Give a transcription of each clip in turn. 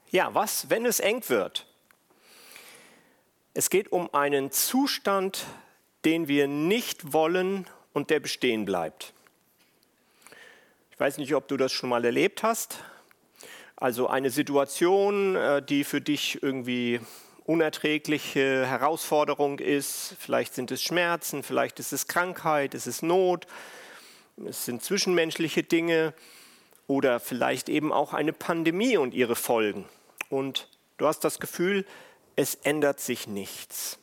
Ja, was, wenn es eng wird? Es geht um einen Zustand, den wir nicht wollen und der bestehen bleibt. Ich weiß nicht, ob du das schon mal erlebt hast. Also eine Situation, die für dich irgendwie unerträgliche Herausforderung ist. Vielleicht sind es Schmerzen, vielleicht ist es Krankheit, es ist Not, es sind zwischenmenschliche Dinge oder vielleicht eben auch eine Pandemie und ihre Folgen. Und du hast das Gefühl, es ändert sich nichts.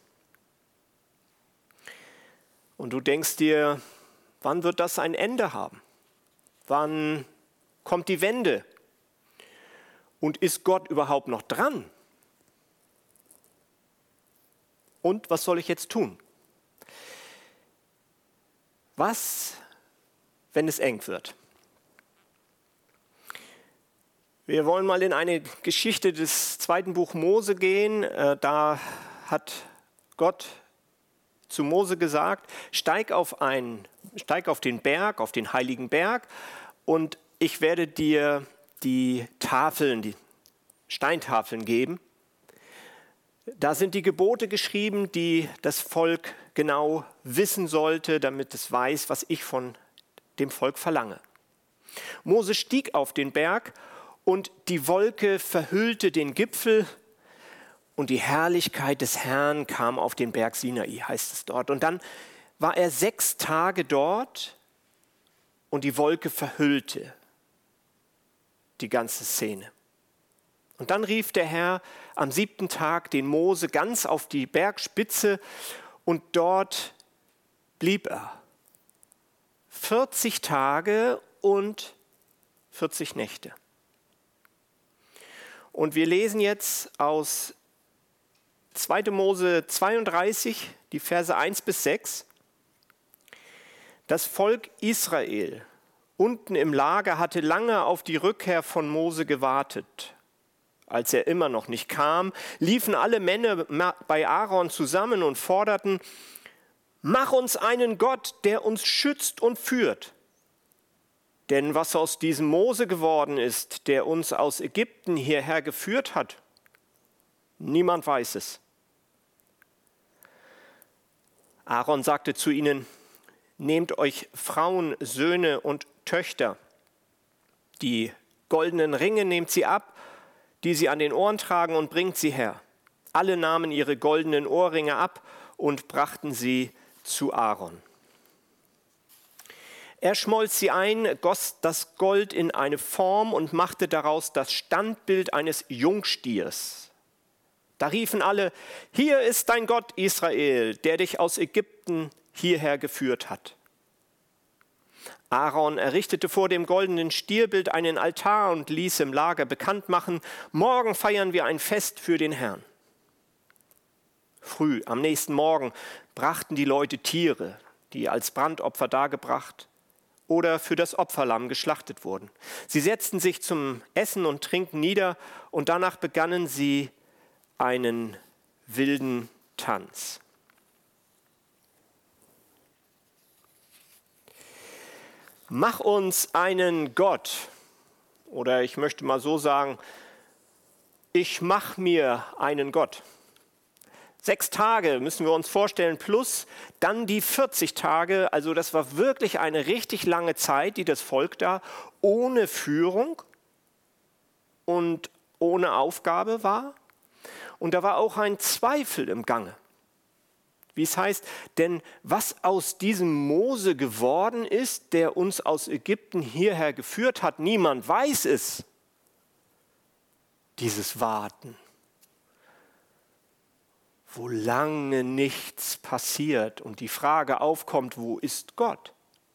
Und du denkst dir, wann wird das ein Ende haben? Wann kommt die Wende? Und ist Gott überhaupt noch dran? Und was soll ich jetzt tun? Was, wenn es eng wird? Wir wollen mal in eine Geschichte des 2. Buch Mose gehen. Da hat Gott zu Mose gesagt, steig auf den Berg, auf den heiligen Berg, und ich werde dir die Tafeln, die Steintafeln geben. Da sind die Gebote geschrieben, die das Volk genau wissen sollte, damit es weiß, was ich von dem Volk verlange. Mose stieg auf den Berg und die Wolke verhüllte den Gipfel und die Herrlichkeit des Herrn kam auf den Berg Sinai, heißt es dort. Und dann war er 6 Tage dort und die Wolke verhüllte die ganze Szene. Und dann rief der Herr am 7. Tag den Mose ganz auf die Bergspitze und dort blieb er. 40 Tage und 40 Nächte. Und wir lesen jetzt aus 2. Mose 32, die Verse 1 bis 6. Das Volk Israel unten im Lager hatte lange auf die Rückkehr von Mose gewartet. Als er immer noch nicht kam, liefen alle Männer bei Aaron zusammen und forderten: Mach uns einen Gott, der uns schützt und führt. Denn was aus diesem Mose geworden ist, der uns aus Ägypten hierher geführt hat, niemand weiß es. Aaron sagte zu ihnen: Nehmt euch Frauen, Söhne und Töchter. Die goldenen Ringe nehmt sie ab, die sie an den Ohren tragen, und bringt sie her. Alle nahmen ihre goldenen Ohrringe ab und brachten sie zu Aaron. Er schmolz sie ein, goss das Gold in eine Form und machte daraus das Standbild eines Jungstiers. Da riefen alle: Hier ist dein Gott Israel, der dich aus Ägypten hierher geführt hat. Aaron errichtete vor dem goldenen Stierbild einen Altar und ließ im Lager bekannt machen: Morgen feiern wir ein Fest für den Herrn. Früh am nächsten Morgen brachten die Leute Tiere, die als Brandopfer dargebracht oder für das Opferlamm geschlachtet wurden. Sie setzten sich zum Essen und Trinken nieder und danach begannen sie einen wilden Tanz. Mach uns einen Gott, oder ich möchte mal so sagen, ich mach mir einen Gott. 6 Tage müssen wir uns vorstellen, plus dann die 40 Tage. Also das war wirklich eine richtig lange Zeit, die das Volk da ohne Führung und ohne Aufgabe war. Und da war auch ein Zweifel im Gange. Wie es heißt, denn was aus diesem Mose geworden ist, der uns aus Ägypten hierher geführt hat, niemand weiß es. Dieses Warten, wo lange nichts passiert und die Frage aufkommt: Wo ist Gott?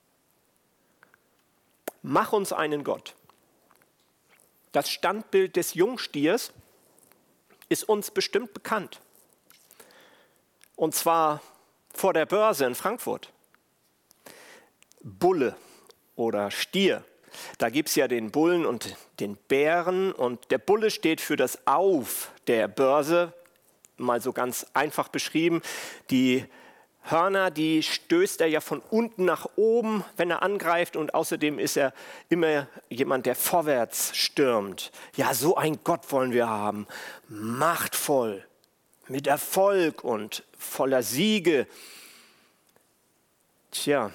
Mach uns einen Gott. Das Standbild des Jungstiers ist uns bestimmt bekannt. Und zwar vor der Börse in Frankfurt. Bulle oder Stier. Da gibt es ja den Bullen und den Bären. Und der Bulle steht für das Auf der Börse. Mal so ganz einfach beschrieben. Die Hörner, die stößt er ja von unten nach oben, wenn er angreift. Und außerdem ist er immer jemand, der vorwärts stürmt. Ja, so einen Gott wollen wir haben. Machtvoll, mit Erfolg und voller Siege. Tja,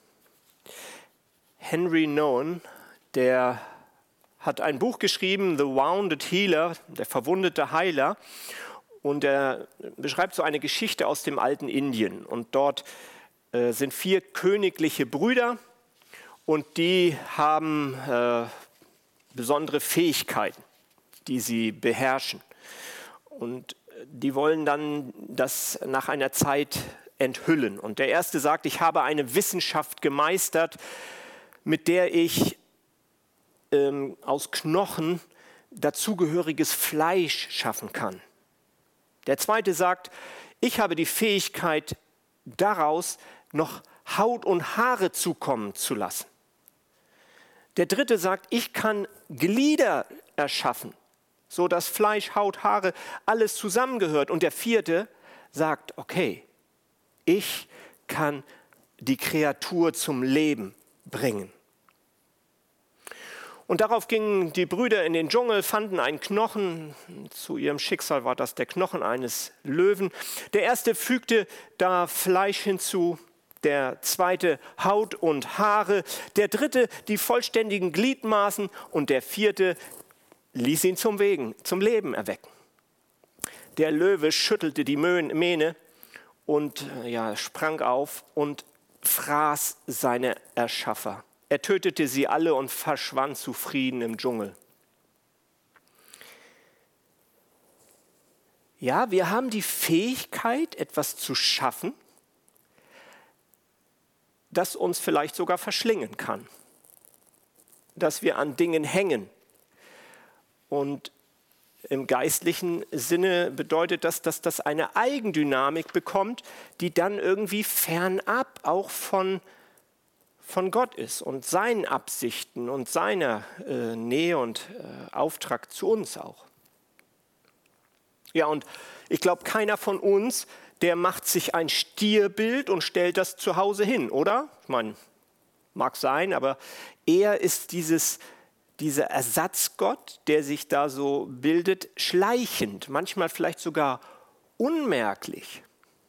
Henry Nouwen, der hat ein Buch geschrieben, The Wounded Healer, der verwundete Heiler. Und er beschreibt so eine Geschichte aus dem alten Indien. Und dort sind 4 königliche Brüder und die haben besondere Fähigkeiten, die sie beherrschen. Und die wollen dann das nach einer Zeit enthüllen. Und der erste sagt, ich habe eine Wissenschaft gemeistert, mit der ich aus Knochen dazugehöriges Fleisch schaffen kann. Der zweite sagt, ich habe die Fähigkeit, daraus noch Haut und Haare zukommen zu lassen. Der dritte sagt, ich kann Glieder erschaffen, so dass Fleisch, Haut, Haare, alles zusammengehört. Und der vierte sagt, okay, ich kann die Kreatur zum Leben bringen. Und darauf gingen die Brüder in den Dschungel, fanden einen Knochen. Zu ihrem Schicksal war das der Knochen eines Löwen. Der erste fügte da Fleisch hinzu, der zweite Haut und Haare, der dritte die vollständigen Gliedmaßen und der vierte ließ ihn zum Leben erwecken. Der Löwe schüttelte die Mähne und sprang auf und fraß seine Erschaffer. Er tötete sie alle und verschwand zufrieden im Dschungel. Ja, wir haben die Fähigkeit, etwas zu schaffen, das uns vielleicht sogar verschlingen kann. Dass wir an Dingen hängen. Und im geistlichen Sinne bedeutet das, dass das eine Eigendynamik bekommt, die dann irgendwie fernab auch von Gott ist und seinen Absichten und seiner Nähe und Auftrag zu uns auch. Ja, und ich glaube, keiner von uns, der macht sich ein Stierbild und stellt das zu Hause hin, oder? Ich meine, mag sein, aber er ist dieser Ersatzgott, der sich da so bildet, schleichend, manchmal vielleicht sogar unmerklich.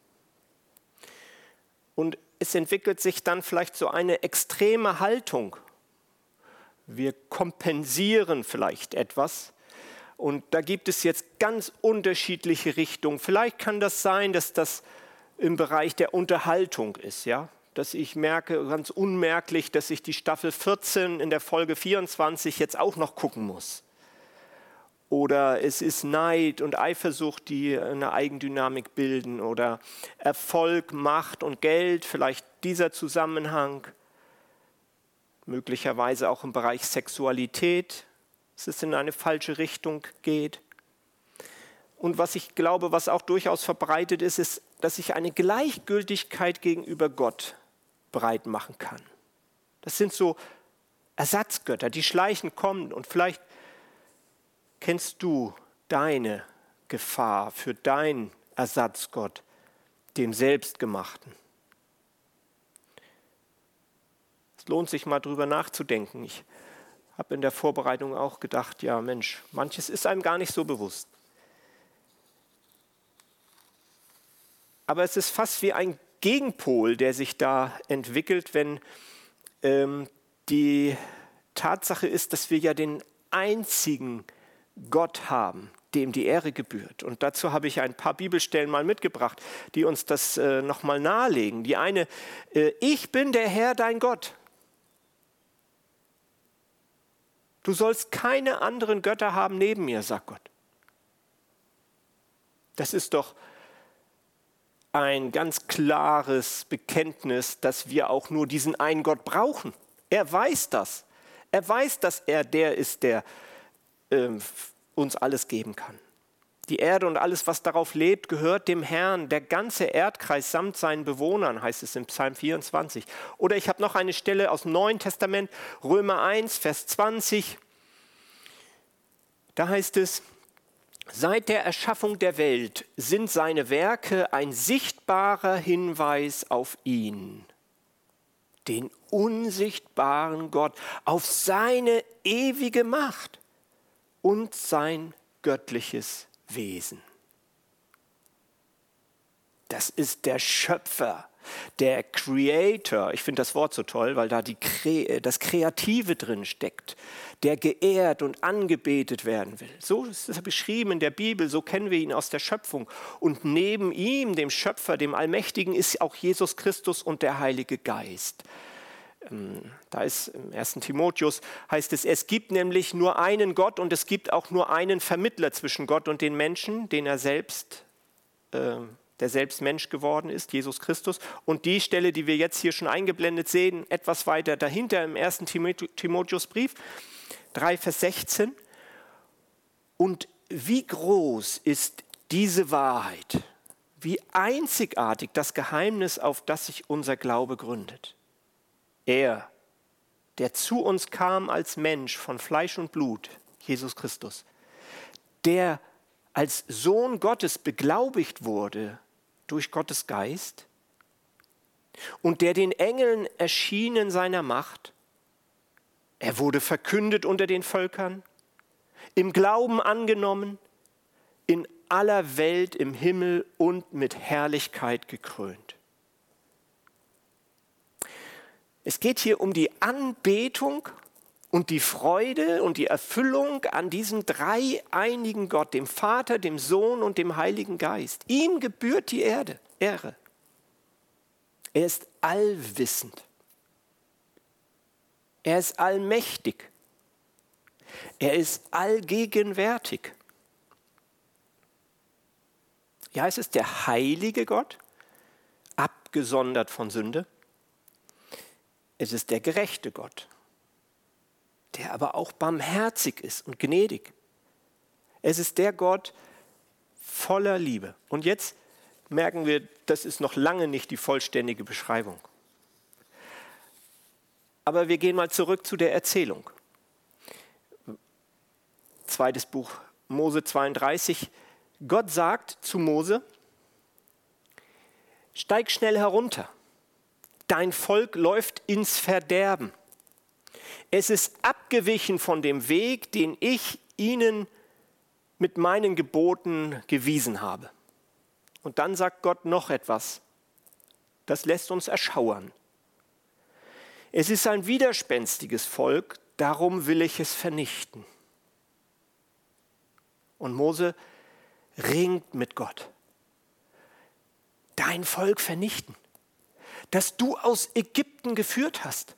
Und es entwickelt sich dann vielleicht so eine extreme Haltung. Wir kompensieren vielleicht etwas. Und da gibt es jetzt ganz unterschiedliche Richtungen. Vielleicht kann das sein, dass das im Bereich der Unterhaltung ist, ja? Dass ich merke, ganz unmerklich, dass ich die Staffel 14 in der Folge 24 jetzt auch noch gucken muss. Oder es ist Neid und Eifersucht, die eine Eigendynamik bilden. Oder Erfolg, Macht und Geld, vielleicht dieser Zusammenhang. Möglicherweise auch im Bereich Sexualität, dass es in eine falsche Richtung geht. Und was ich glaube, was auch durchaus verbreitet ist, ist, dass ich eine Gleichgültigkeit gegenüber Gott breit machen kann. Das sind so Ersatzgötter, die schleichend kommen und vielleicht kennst du deine Gefahr für deinen Ersatzgott, dem Selbstgemachten? Es lohnt sich mal drüber nachzudenken. Ich habe in der Vorbereitung auch gedacht, ja Mensch, manches ist einem gar nicht so bewusst. Aber es ist fast wie ein Gegenpol, der sich da entwickelt, wenn die Tatsache ist, dass wir ja den einzigen Gott haben, dem die Ehre gebührt. Und dazu habe ich ein paar Bibelstellen mal mitgebracht, die uns das nochmal nahelegen. Die eine, ich bin der Herr, dein Gott. Du sollst keine anderen Götter haben neben mir, sagt Gott. Das ist doch ein ganz klares Bekenntnis, dass wir auch nur diesen einen Gott brauchen. Er weiß das. Er weiß, dass er der ist, der uns alles geben kann. Die Erde und alles, was darauf lebt, gehört dem Herrn. Der ganze Erdkreis samt seinen Bewohnern, heißt es im Psalm 24. Oder ich habe noch eine Stelle aus dem Neuen Testament, Römer 1, Vers 20. Da heißt es, Seit der Erschaffung der Welt sind seine Werke ein sichtbarer Hinweis auf ihn, den unsichtbaren Gott, auf seine ewige Macht und sein göttliches Wesen. Das ist der Schöpfer, der Creator. Ich finde das Wort so toll, weil da das Kreative drin steckt, der geehrt und angebetet werden will. So ist es beschrieben in der Bibel, so kennen wir ihn aus der Schöpfung. Und neben ihm, dem Schöpfer, dem Allmächtigen, ist auch Jesus Christus und der Heilige Geist. Da ist im 1. Timotheus, heißt es gibt nämlich nur einen Gott und es gibt auch nur einen Vermittler zwischen Gott und den Menschen, der selbst Mensch geworden ist, Jesus Christus. Und die Stelle, die wir jetzt hier schon eingeblendet sehen, etwas weiter dahinter im 1. Timotheusbrief, 3, Vers 16. Und wie groß ist diese Wahrheit, wie einzigartig das Geheimnis, auf das sich unser Glaube gründet. Er, der zu uns kam als Mensch von Fleisch und Blut, Jesus Christus, der als Sohn Gottes beglaubigt wurde durch Gottes Geist und der den Engeln erschien in seiner Macht. Er wurde verkündet unter den Völkern, im Glauben angenommen, in aller Welt im Himmel und mit Herrlichkeit gekrönt. Es geht hier um die Anbetung und die Freude und die Erfüllung an diesem dreieinigen Gott, dem Vater, dem Sohn und dem Heiligen Geist. Ihm gebührt die Ehre. Er ist allwissend. Er ist allmächtig. Er ist allgegenwärtig. Ja, es ist der heilige Gott, abgesondert von Sünde. Es ist der gerechte Gott, der aber auch barmherzig ist und gnädig. Es ist der Gott voller Liebe. Und jetzt merken wir, das ist noch lange nicht die vollständige Beschreibung. Aber wir gehen mal zurück zu der Erzählung. 2. Buch Mose 32. Gott sagt zu Mose, steig schnell herunter. Dein Volk läuft ins Verderben. Es ist abgewichen von dem Weg, den ich ihnen mit meinen Geboten gewiesen habe. Und dann sagt Gott noch etwas. Das lässt uns erschauern. Es ist ein widerspenstiges Volk, darum will ich es vernichten. Und Mose ringt mit Gott. Dein Volk vernichten, das du aus Ägypten geführt hast.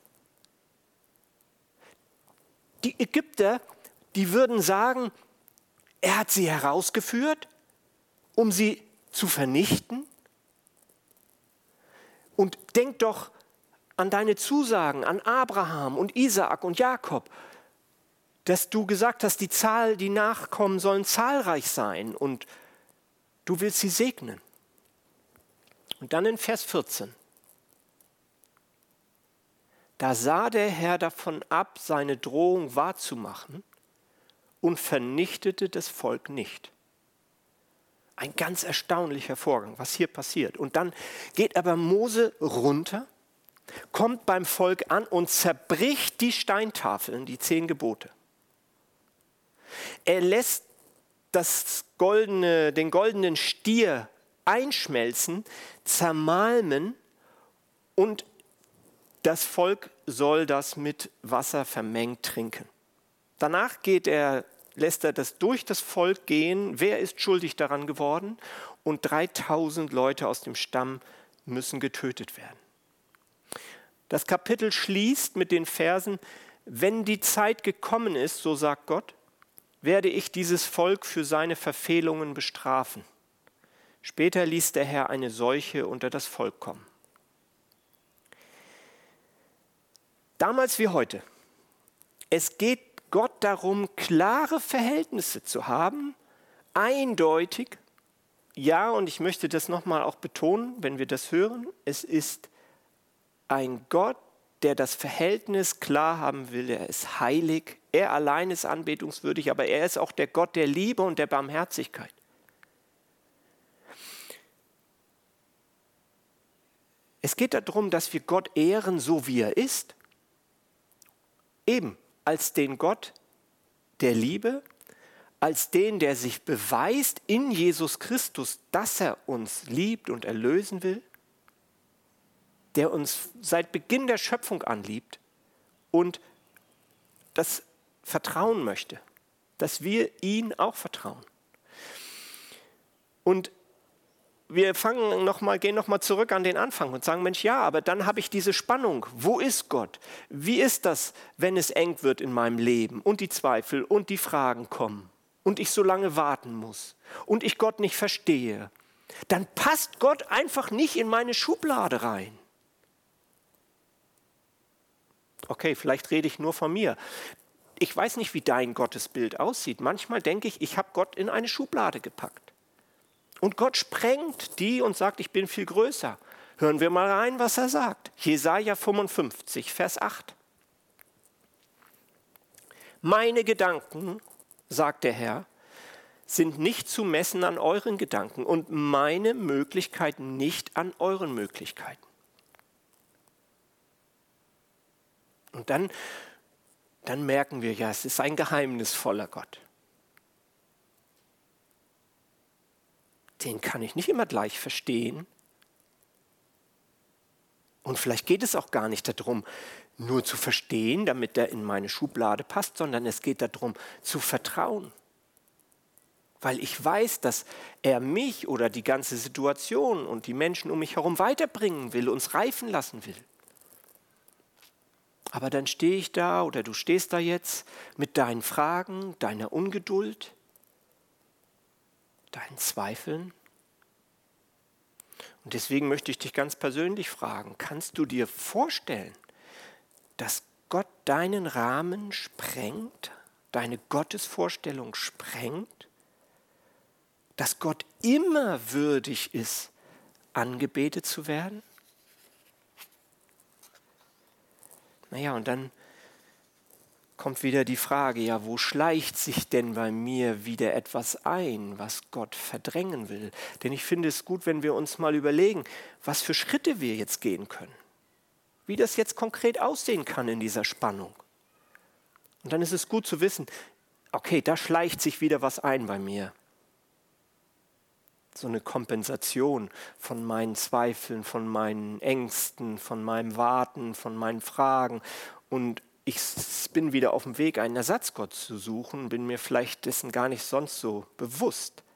Die Ägypter, die würden sagen, er hat sie herausgeführt, um sie zu vernichten. Und denk doch an deine Zusagen an Abraham und Isaak und Jakob, dass du gesagt hast, die Nachkommen sollen zahlreich sein und du willst sie segnen. Und dann in Vers 14. Da sah der Herr davon ab, seine Drohung wahrzumachen und vernichtete das Volk nicht. Ein ganz erstaunlicher Vorgang, was hier passiert. Und dann geht aber Mose runter, kommt beim Volk an und zerbricht die Steintafeln, die 10 Gebote. Er lässt den goldenen Stier einschmelzen, zermalmen und das Volk soll das mit Wasser vermengt trinken. Danach lässt er das durch das Volk gehen. Wer ist schuldig daran geworden? Und 3000 Leute aus dem Stamm müssen getötet werden. Das Kapitel schließt mit den Versen, wenn die Zeit gekommen ist, so sagt Gott, werde ich dieses Volk für seine Verfehlungen bestrafen. Später ließ der Herr eine Seuche unter das Volk kommen. Damals wie heute. Es geht Gott darum, klare Verhältnisse zu haben, eindeutig. Ja, und ich möchte das nochmal auch betonen, wenn wir das hören. Es ist ein Gott, der das Verhältnis klar haben will. Er ist heilig, Er allein ist anbetungswürdig, aber er ist auch der Gott der Liebe und der Barmherzigkeit. Es geht darum, dass wir Gott ehren, so wie er ist. Eben als den Gott der Liebe, als den, der sich beweist in Jesus Christus, dass er uns liebt und erlösen will, der uns seit Beginn der Schöpfung anliebt und das vertrauen möchte, dass wir ihn auch vertrauen. Und wir gehen nochmal zurück an den Anfang und sagen, Mensch, ja, aber dann habe ich diese Spannung. Wo ist Gott? Wie ist das, wenn es eng wird in meinem Leben und die Zweifel und die Fragen kommen und ich so lange warten muss und ich Gott nicht verstehe? Dann passt Gott einfach nicht in meine Schublade rein. Okay, vielleicht rede ich nur von mir. Ich weiß nicht, wie dein Gottesbild aussieht. Manchmal denke ich, ich habe Gott in eine Schublade gepackt. Und Gott sprengt die und sagt, ich bin viel größer. Hören wir mal rein, was er sagt. Jesaja 55, Vers 8. Meine Gedanken, sagt der Herr, sind nicht zu messen an euren Gedanken und meine Möglichkeiten nicht an euren Möglichkeiten. Und dann merken wir, ja, es ist ein geheimnisvoller Gott. Den kann ich nicht immer gleich verstehen. Und vielleicht geht es auch gar nicht darum, nur zu verstehen, damit er in meine Schublade passt, sondern es geht darum, zu vertrauen. Weil ich weiß, dass er mich oder die ganze Situation und die Menschen um mich herum weiterbringen will, uns reifen lassen will. Aber dann stehe ich da oder du stehst da jetzt mit deinen Fragen, deiner Ungeduld, deinen Zweifeln. Und deswegen möchte ich dich ganz persönlich fragen, kannst du dir vorstellen, dass Gott deinen Rahmen sprengt, deine Gottesvorstellung sprengt, dass Gott immer würdig ist, angebetet zu werden? Naja, und dann kommt wieder die Frage, ja, wo schleicht sich denn bei mir wieder etwas ein, was Gott verdrängen will? Denn ich finde es gut, wenn wir uns mal überlegen, was für Schritte wir jetzt gehen können. Wie das jetzt konkret aussehen kann in dieser Spannung. Und dann ist es gut zu wissen, okay, da schleicht sich wieder was ein bei mir. So eine Kompensation von meinen Zweifeln, von meinen Ängsten, von meinem Warten, von meinen Fragen. Und ich bin wieder auf dem Weg, einen Ersatzgott zu suchen, bin mir vielleicht dessen gar nicht sonst so bewusst.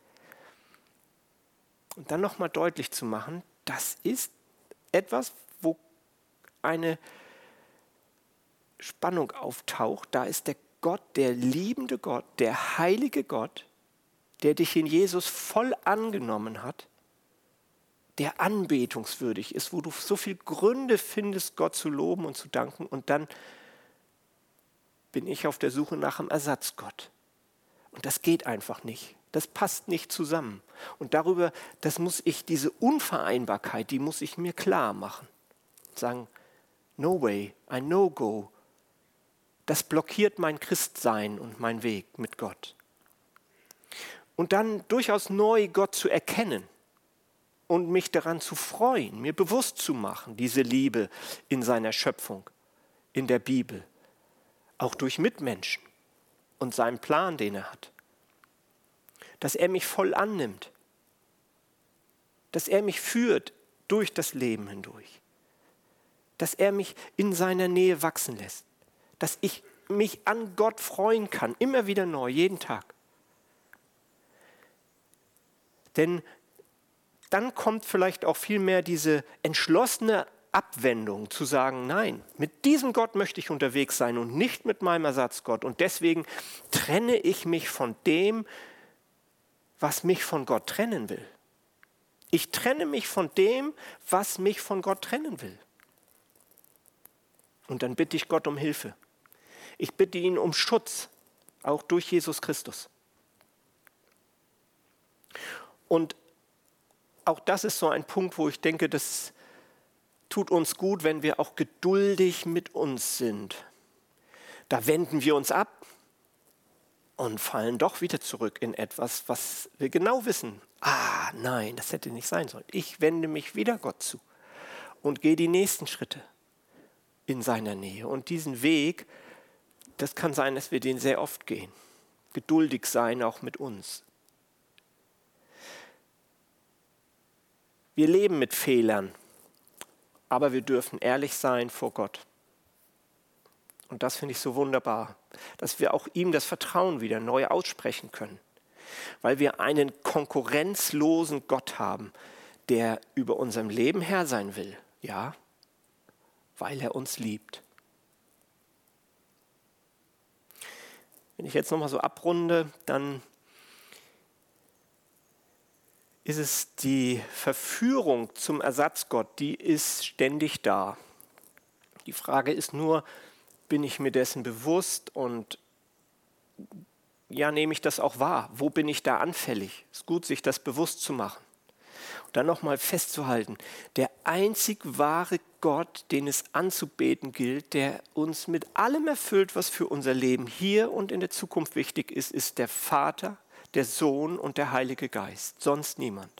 Und dann nochmal deutlich zu machen, das ist etwas, wo eine Spannung auftaucht. Da ist der Gott, der liebende Gott, der heilige Gott, der dich in Jesus voll angenommen hat, der anbetungswürdig ist, wo du so viele Gründe findest, Gott zu loben und zu danken. Und dann bin ich auf der Suche nach einem Ersatzgott. Und das geht einfach nicht. Das passt nicht zusammen. Und darüber, diese Unvereinbarkeit, die muss ich mir klar machen. Sagen, no way, ein No-Go. Das blockiert mein Christsein und mein Weg mit Gott. Und dann durchaus neu Gott zu erkennen und mich daran zu freuen, mir bewusst zu machen, diese Liebe in seiner Schöpfung, in der Bibel, auch durch Mitmenschen und seinen Plan, den er hat. Dass er mich voll annimmt, dass er mich führt durch das Leben hindurch, dass er mich in seiner Nähe wachsen lässt, dass ich mich an Gott freuen kann, immer wieder neu, jeden Tag. Denn dann kommt vielleicht auch viel mehr diese entschlossene Abwendung, zu sagen, nein, mit diesem Gott möchte ich unterwegs sein und nicht mit meinem Ersatzgott. Und deswegen trenne ich mich von dem, was mich von Gott trennen will. Ich trenne mich von dem, was mich von Gott trennen will. Und dann bitte ich Gott um Hilfe. Ich bitte ihn um Schutz, auch durch Jesus Christus. Und auch das ist so ein Punkt, wo ich denke, das tut uns gut, wenn wir auch geduldig mit uns sind. Da wenden wir uns ab und fallen doch wieder zurück in etwas, was wir genau wissen. Nein, das hätte nicht sein sollen. Ich wende mich wieder Gott zu und gehe die nächsten Schritte in seiner Nähe. Und diesen Weg, das kann sein, dass wir den sehr oft gehen. Geduldig sein, auch mit uns. Wir leben mit Fehlern, aber wir dürfen ehrlich sein vor Gott. Und das finde ich so wunderbar, dass wir auch ihm das Vertrauen wieder neu aussprechen können, weil wir einen konkurrenzlosen Gott haben, der über unserem Leben Herr sein will, ja, weil er uns liebt. Wenn ich jetzt nochmal so abrunde, dann ist es die Verführung zum Ersatzgott, die ist ständig da. Die Frage ist nur, bin ich mir dessen bewusst und ja, nehme ich das auch wahr? Wo bin ich da anfällig? Es ist gut, sich das bewusst zu machen. Und dann nochmal festzuhalten, der einzig wahre Gott, den es anzubeten gilt, der uns mit allem erfüllt, was für unser Leben hier und in der Zukunft wichtig ist, ist der Vater, der Sohn und der Heilige Geist. Sonst niemand.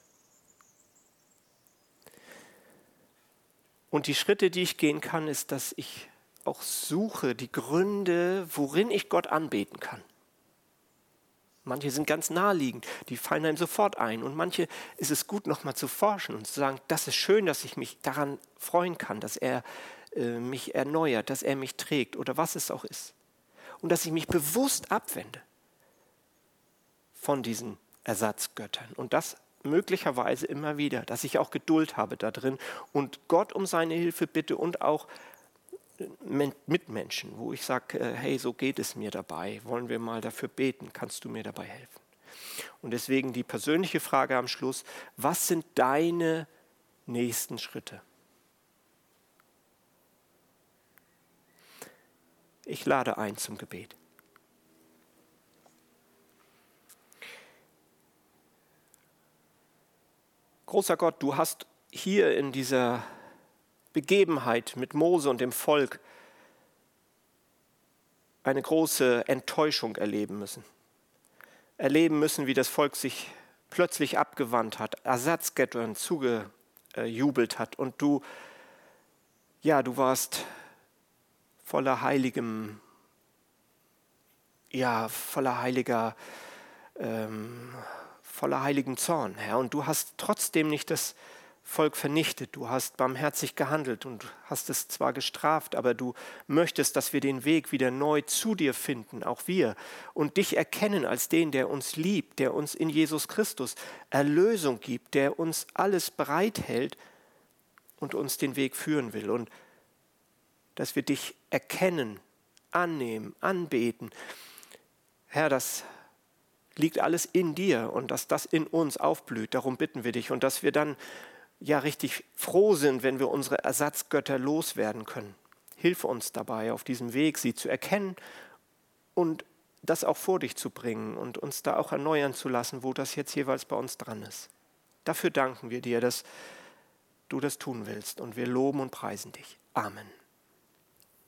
Und die Schritte, die ich gehen kann, ist, dass ich auch suche die Gründe, worin ich Gott anbeten kann. Manche sind ganz naheliegend, die fallen einem sofort ein. Und manche ist es gut, nochmal zu forschen und zu sagen, das ist schön, dass ich mich daran freuen kann, dass er mich erneuert, dass er mich trägt oder was es auch ist. Und dass ich mich bewusst abwende von diesen Ersatzgöttern. Und das möglicherweise immer wieder, dass ich auch Geduld habe da drin und Gott um seine Hilfe bitte und auch Mitmenschen, wo ich sage, hey, so geht es mir dabei, wollen wir mal dafür beten, kannst du mir dabei helfen? Und deswegen die persönliche Frage am Schluss, was sind deine nächsten Schritte? Ich lade ein zum Gebet. Großer Gott, du hast hier in dieser Begebenheit mit Mose und dem Volk eine große Enttäuschung erleben müssen. Erleben müssen, wie das Volk sich plötzlich abgewandt hat, Ersatzgöttern zugejubelt hat und du warst voller heiligem, voller heiligem Zorn, Herr. Und du hast trotzdem nicht das Volk vernichtet. Du hast barmherzig gehandelt und hast es zwar gestraft, aber du möchtest, dass wir den Weg wieder neu zu dir finden, auch wir, und dich erkennen als den, der uns liebt, der uns in Jesus Christus Erlösung gibt, der uns alles bereithält und uns den Weg führen will. Und dass wir dich erkennen, annehmen, anbeten. Herr, das liegt alles in dir und dass das in uns aufblüht. Darum bitten wir dich und dass wir dann richtig froh sind, wenn wir unsere Ersatzgötter loswerden können. Hilf uns dabei, auf diesem Weg sie zu erkennen und das auch vor dich zu bringen und uns da auch erneuern zu lassen, wo das jetzt jeweils bei uns dran ist. Dafür danken wir dir, dass du das tun willst und wir loben und preisen dich. Amen.